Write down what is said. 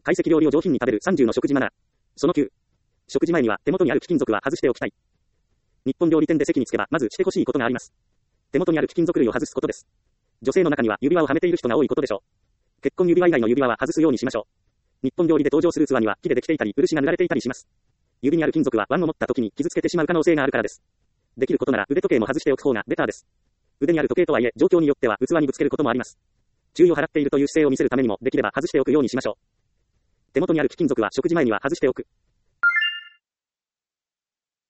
懐石料理を上品に食べる30の食事マナー。その9。食事前には手元にある貴金属は外しておきたい。日本料理店で席に着けばまずしてほしいことがあります。手元にある貴金属類を外すことです。女性の中には指輪をはめている人が多いことでしょう。結婚指輪以外の指輪は外すようにしましょう。日本料理で登場する器には木でできていたり漆が塗られていたりします。指にある金属は腕を持った時に傷つけてしまう可能性があるからです。できることなら腕時計も外しておく方がベターです。腕にある時計とはいえ状況によっては器にぶつけることもあります。注意を払っているという姿勢を見せるためにもできれば外しておくようにしましょう。手元にある貴金属は食事前には外しておく。